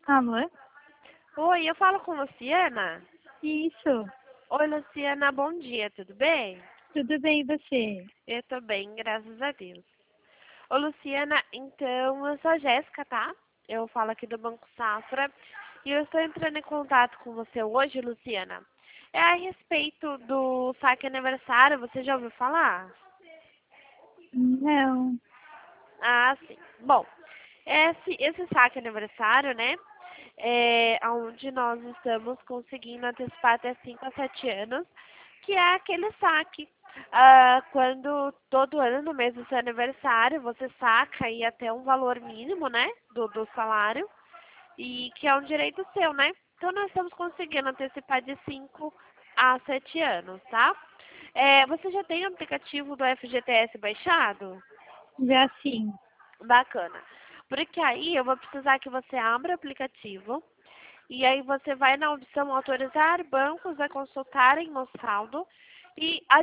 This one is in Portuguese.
Alô? Oi, eu falo com Luciana? Isso. Oi, Luciana, bom dia, tudo bem? Tudo bem, e você? Eu tô bem, graças a Deus. Ô, Luciana, então, eu sou a Jéssica, tá? Eu falo aqui do Banco Safra e eu estou entrando em contato com você hoje, Luciana. É a respeito do saque aniversário, você já ouviu falar? Não. Ah, sim. Bom, esse saque aniversário, né? É onde nós estamos conseguindo antecipar até 5 a 7 anos, que é aquele saque. Quando todo ano, no mês do seu aniversário, você saca aí até um valor mínimo, né? Do salário, e que é um direito seu, né? Então nós estamos conseguindo antecipar de 5 a 7 anos, tá? Você já tem o aplicativo do FGTS baixado? Já sim. Bacana. Porque aí eu vou precisar que você abra o aplicativo e aí você vai na opção autorizar bancos a consultarem o saldo e